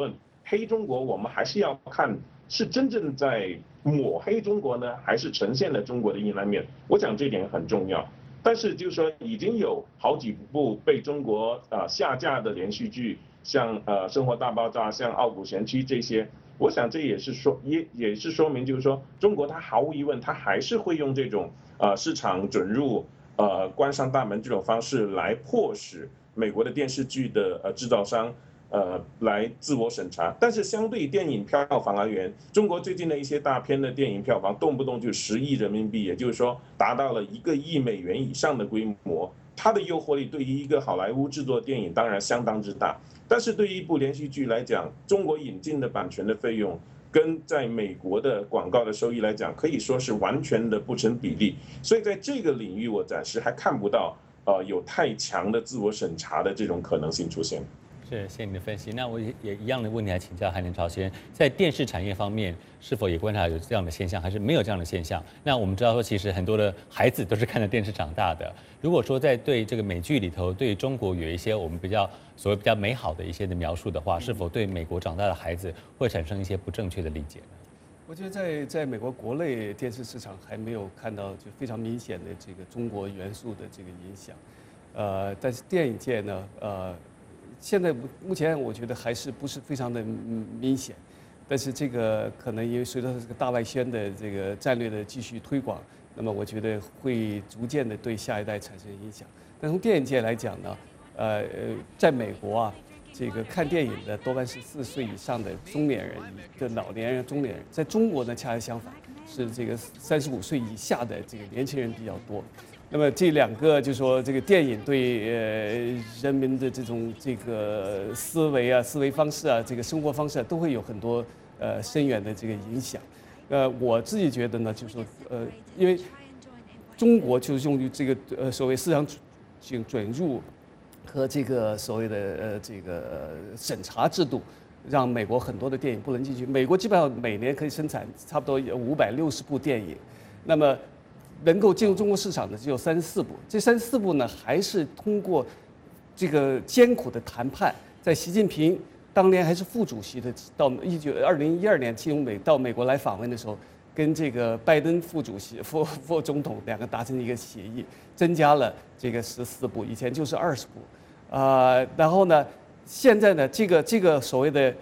黑中国，我们还是要看是真正在抹黑中国呢，还是呈现了中国的阴暗面。我想这点很重要。但是就是说，已经有好几部被中国下架的连续剧，像生活大爆炸、像傲骨贤妻这些，我想这也是说明，就是说中国它毫无疑问，它还是会用这种市场准入关上大门这种方式来迫使美国的电视剧的制造商来自我审查。但是相对电影票房而言，中国最近的一些大片的电影票房动不动就10亿人民币，也就是说达到了1个亿美元以上的规模，它的诱惑力对于一个好莱坞制作电影当然相当之大。但是对于一部连续剧来讲，中国引进的版权的费用跟在美国的广告的收益来讲，可以说是完全的不成比例。所以在这个领域，我暂时还看不到有太强的自我审查的这种可能性出现。 是，谢谢你的分析。那我也一样的问题来请教韩连朝先生，在电视产业方面，是否也观察有这样的现象，还是没有这样的现象？那我们知道说，其实很多的孩子都是看着电视长大的。如果说在对这个美剧里头，对中国有一些我们比较美好的一些的描述的话，是否对美国长大的孩子会产生一些不正确的理解呢？ 我觉得在美国国内电视市场还没有看到就非常明显的这个中国元素的这个影响，但是电影界呢，现在目前我觉得还是不是非常的明显，但是这个可能因为随着这个大外宣的这个战略的继续推广，那么我觉得会逐渐的对下一代产生影响。但从电影界来讲呢，在美国啊，这个看电影的多半是40岁以上的中年人的老年人、中年人，在中国呢恰恰相反，是这个35岁以下的这个年轻人比较多。那么这两个就说这个电影对人民的这种这个思维啊、思维方式啊、这个生活方式啊，都会有很多深远的这个影响。我自己觉得呢，就是说因为中国就是用于这个所谓市场准入和这个所谓的这个审查制度，让美国很多的电影不能进去。美国基本上每年可以生产差不多560部电影，那么能够进入中国市场的只有34部，这34部呢，还是通过这个艰苦的谈判，在习近平当年还是副主席的，到2012年到美国来访问的时候，跟这个拜登副总统两个达成一个协议，增加了这个14部，以前就是20部，然后呢，现在呢，这个所谓的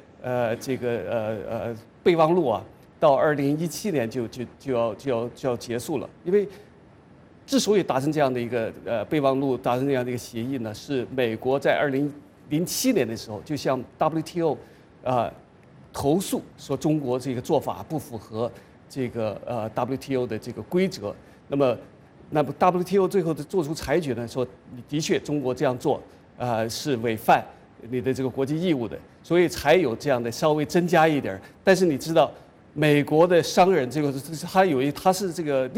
备忘录啊。到2017年就要结束了，因为之所以达成这样的一个备忘录，达成这样的一个协议呢，是美国在2007年的时候就向 WTO 投诉说中国这个做法不符合这个WTO 的这个规则。那么 WTO 最后做出裁决呢，说的确中国这样做是违反你的这个国际义务的，所以才有这样的稍微增加一点。但是你知道。美国的商人，他是这个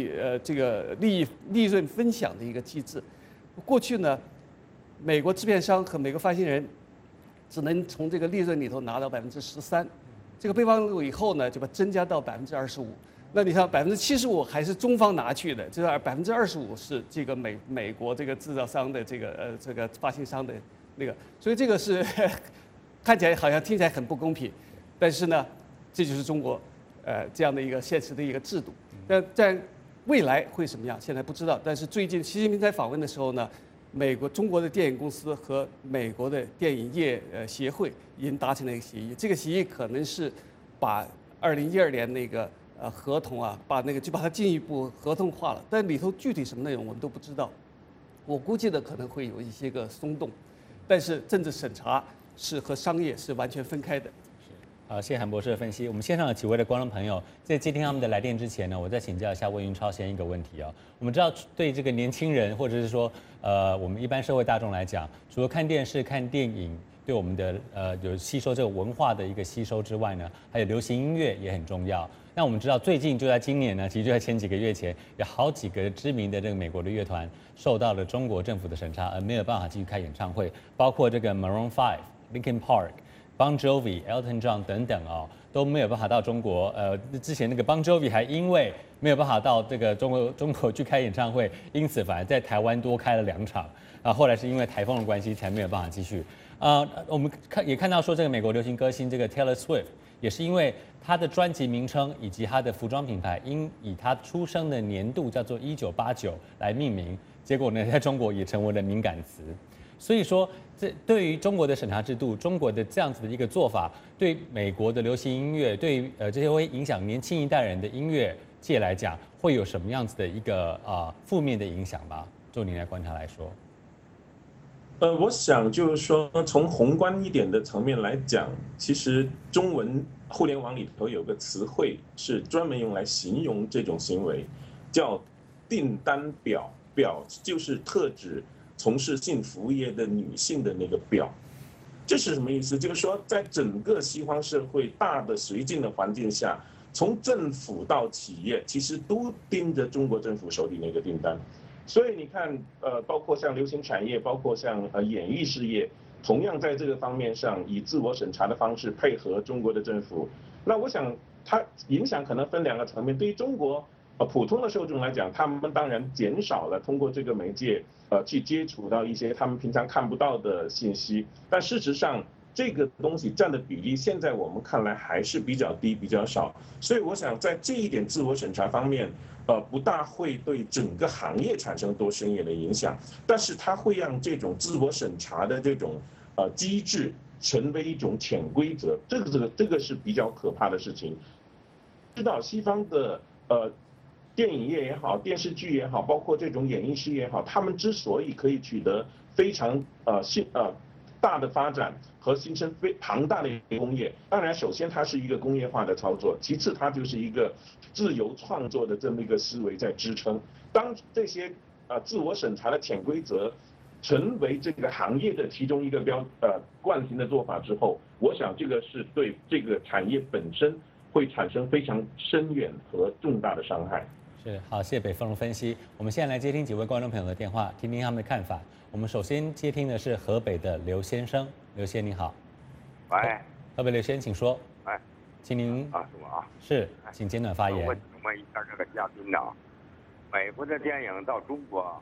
利润分享的一个机制。过去呢，美国制片商和美国发行人只能从这个利润里头拿到13%，这个备忘录以后呢，就把增加到25%。那你看75%还是中方拿去的，这25%是这个美国这个制造商的这个发行商的那个，所以这个是看起来好像听起来很不公平，但是呢。这就是中国，这样的一个现实的一个制度。但在未来会什么样，现在不知道。但是最近习近平在访问的时候呢，中国的电影公司和美国的电影业协会已经达成了一个协议。这个协议可能是把2012年那个合同啊，把它进一步合同化了。但里头具体什么内容我们都不知道。我估计的可能会有一些个松动，但是政治审查是和商业是完全分开的。 好，谢谢韩博士的分析。我们线上有几位的观众朋友，在接听他们的来电之前呢，我再请教一下魏云超先生一个问题哦。我们知道，对这个年轻人或者是说我们一般社会大众来讲，除了看电视、看电影，对我们的有吸收这个文化的一个吸收之外呢，还有流行音乐也很重要。那我们知道，最近就在今年呢，其实就在前几个月前，有好几个知名的这个美国的乐团受到了中国政府的审查，而没有办法继续开演唱会，包括这个 Maroon 5、Linkin Park。Bon Jovi、Elton John 等等哦，都没有办法到中国。之前那个 Bon Jovi 还因为没有办法到这个中国去开演唱会，因此反而在台湾多开了2场。后来是因为台风的关系才没有办法继续。 我们也看到说，这个美国流行歌星这个 Taylor Swift 也是因为他的专辑名称以及他的服装品牌应以他出生的年度叫做1989来命名，结果呢，在中国也成为了敏感词。所以说，这对于中国的审查制度，中国的这样子的一个做法，对美国的流行音乐，对于这些会影响年轻一代人的音乐界来讲，会有什么样子的一个负面的影响吗？就您来观察来说。 我想就是说，从宏观一点的层面来讲，其实中文互联网里头有个词汇是专门用来形容这种行为，叫订单婊。婊就是特指从事性服务业的女性的那个婊。这是什么意思？就是说，在整个西方社会大的绥靖的环境下，从政府到企业，其实都盯着中国政府手里那个订单。所以你看，包括像流行产业，包括像演艺事业，同样在这个方面上以自我审查的方式配合中国的政府。那我想，它影响可能分2个层面。对于中国普通的受众来讲，他们当然减少了通过这个媒介去接触到一些他们平常看不到的信息。但事实上，这个东西占的比例，现在我们看来还是比较低、比较少。所以我想，在这一点自我审查方面，不大会对整个行业产生多深远的影响，但是它会让这种自我审查的这种机制成为一种潜规则，这个是比较可怕的事情。知道西方的电影业也好，电视剧也好，包括这种演艺事业也好，他们之所以可以取得非常大的发展和形成庞大的工业，当然首先它是一个工业化的操作，其次它就是一个自由创作的这么一个思维在支撑。当这些自我审查的潜规则成为这个行业的其中一个惯性的做法之后，我想这个是对这个产业本身会产生非常深远和重大的伤害。 是，好，谢谢北风的分析。我们现在来接听几位观众朋友的电话，听听他们的看法。我们首先接听的是河北的刘先生，刘先你好。 喂， 河北刘先，请说。 喂， 请您是我啊。 是，请简短发言。 我请问一下这个嘉宾啊，美国的电影到中国，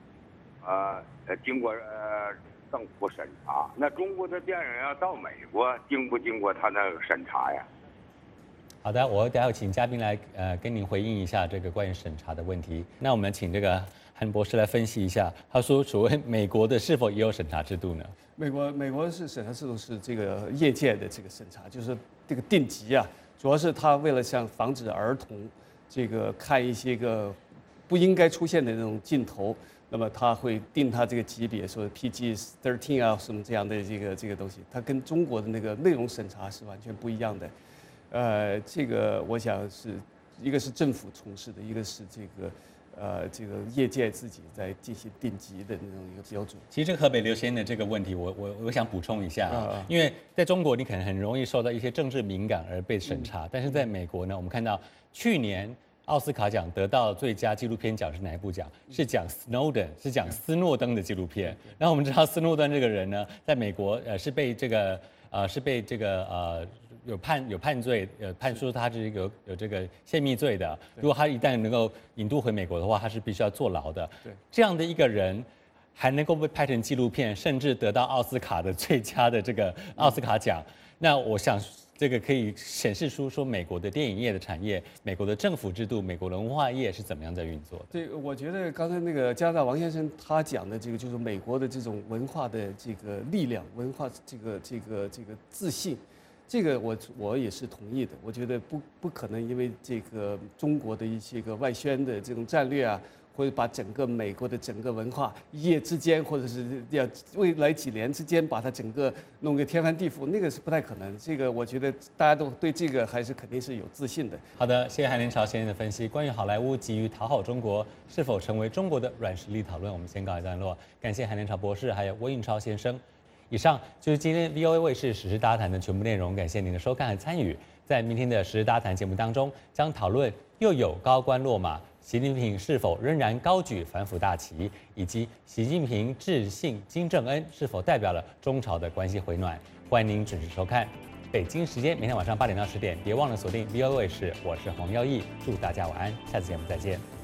经过政府审查，那中国的电影要到美国，经不经过他那个审查呀？ 好的，我待会请嘉宾来跟您回应一下这个关于审查的问题。那我们请这个韩博士来分析一下，他说所谓美国的是否也有审查制度呢？ 美国是审查制度是这个业界的这个审查，就是这个定级啊，主要是他为了像防止儿童这个看一些个不应该出现的那种镜头，那么他会定他这个级别，说 PG-13啊什么这样的这个东西，它跟中国的那个内容审查是完全不一样的。这个我想是一个是政府从事的，一个是这个业界自己在进行定级的那种一个标准。 其实这个河北刘先的这个问题，我想补充一下啊，因为在中国你可能很容易受到一些政治敏感而被审查，但是在美国呢，我们看到去年奥斯卡奖得到最佳纪录片奖是哪一部奖？是讲 Snowden， 是讲斯诺登的纪录片。然后我们知道斯诺登这个人呢，在美国是被这个有判罪，判说他是有这个泄密罪的。如果他一旦能够引渡回美国的话，他是必须要坐牢的。 对， 这样的一个人还能够被拍成纪录片，甚至得到奥斯卡的最佳的这个奥斯卡奖，那我想这个可以显示出说美国的电影业的产业、美国的政府制度、美国的文化业是怎么样在运作的。 对，我觉得刚才那个加拿大王先生他讲的这个就是美国的这种文化的这个力量，文化这个自信。这个我也是同意的，我觉得不可能因为这个中国的一些个外宣的这种战略啊，或者把整个美国的整个文化一夜之间，或者是要未来几年之间把它整个弄个天翻地覆，那个是不太可能。这个我觉得大家都对这个还是肯定是有自信的。 好的，谢谢韩连朝先生的分析。关于好莱坞急于讨好中国是否成为中国的软实力讨论，我们先告一段落。感谢韩连朝博士还有郭运超先生。以上就是今天 VOA 卫视时事大谈的全部内容，感谢您的收看和参与。在明天的时事大谈节目当中，将讨论又有高官落马，习近平是否仍然高举反腐大旗，以及习近平致信金正恩是否代表了中朝的关系回暖。欢迎您准时收看。北京时间明天晚上8点到10点，别忘了锁定 VOA 卫视，我是黄耀义，祝大家晚安，下次节目再见。